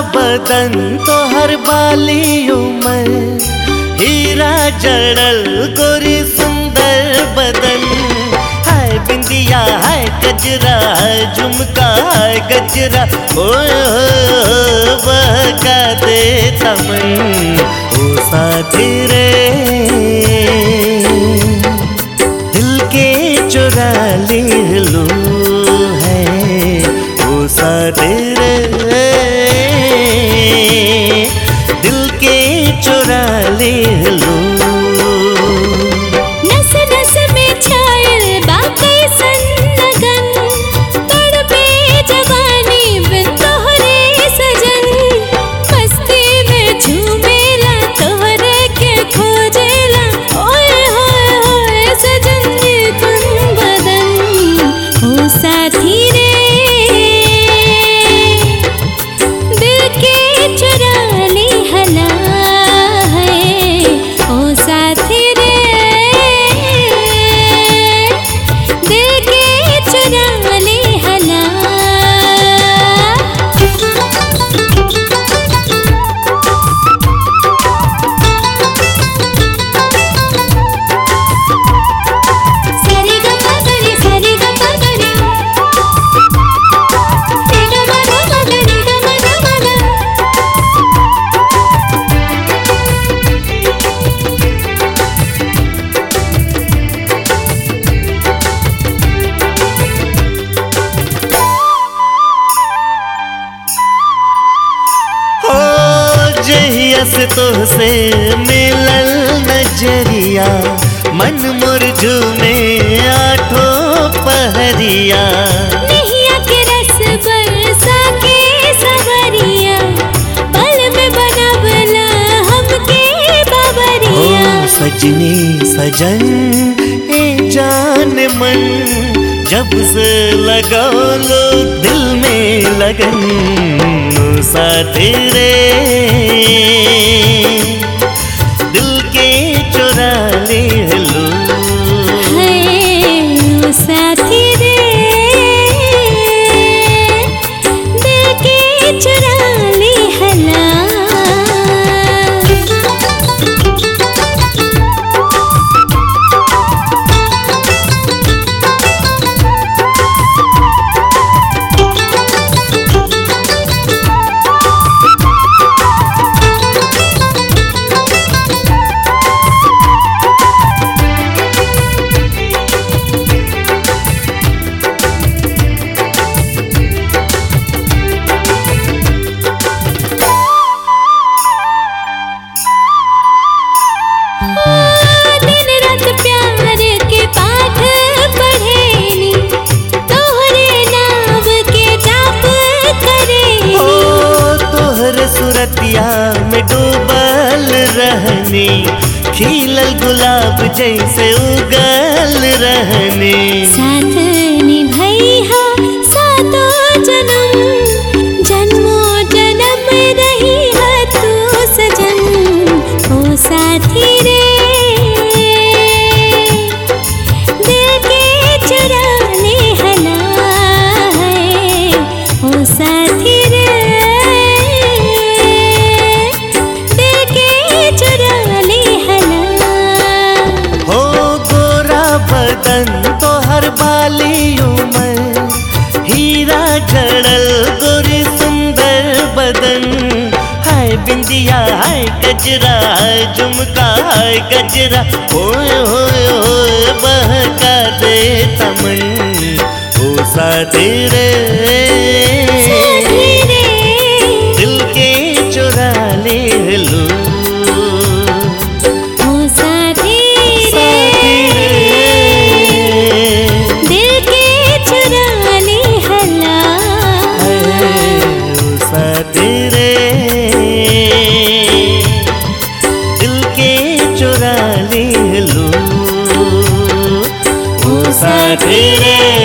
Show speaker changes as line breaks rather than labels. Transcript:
बदन तो हर बाली उमर, हीरा जड़ल गोरी सुंदर बदन। हाय बिंदिया हाय गजरा, हाय झुमका हाय गजरा, ओए हो बहका दे तमन। ओ साथी रे दिल के चुरा ले लो है, ओ साथी रे दिल के चुरा ले लो।
नस नस में छायल बाकी सन्नगन, तड़पे जवानी बिन तोहरे सजन। मस्ती में झूमेला तोहरे के खोजेला, ओए होए होए सजन ये तुम बदन। ओ साथी रे दिल के चुरा ले हला है, ओ साथी रे दिल के चुरा ले हला। सरी ग पगरी सरी ग पगरी, रे ग म ग पगरी ग म ग म ग।
हो जहिया से तोहसे मिलल नजरिया, मन मोर झूमे आठों पहरिया।
नैया के रस बरसा के सवरिया, पल में बनवला हमके बाबरिया।
ओ सजनी सजन ए जान मन, जब से लगाओ लो दिल में लगन। ओ साथी रे दिल के चुरा ले लो।
है ओ साथी रे दिल के चुरा ले हला। दिन रात प्यार के पाठ पढ़ेनी, तोहरे नाम के जाप करेनी।
ओ तोहर सुरतिया में डूबल रहनी, खिलल गुलाब जैसे उगल रहनी।
साथ निभैहा सातो जन्म, जन्मों जन्म रहिहा तू सजन। ओ साथी रे दिल के चुरा ले हला है, ओ साथी रे दिल के चुरा ले हला।
हो गोरा बदन तो हर बाली उमर, हीरा जड़ल गोरी सुंदर बदन। हाय बिंदिया हाय गजरा, हाय झुमका हाय गजरा, ओए होए होए बहका दे तमन। ओ साथी रे
साथी रे
दिल के चुरा ले लो।
ओ साथी रे दिल के चुरा ले हला।
ओ साथी रे दिल के चुरा ले लो। ओ साथी रे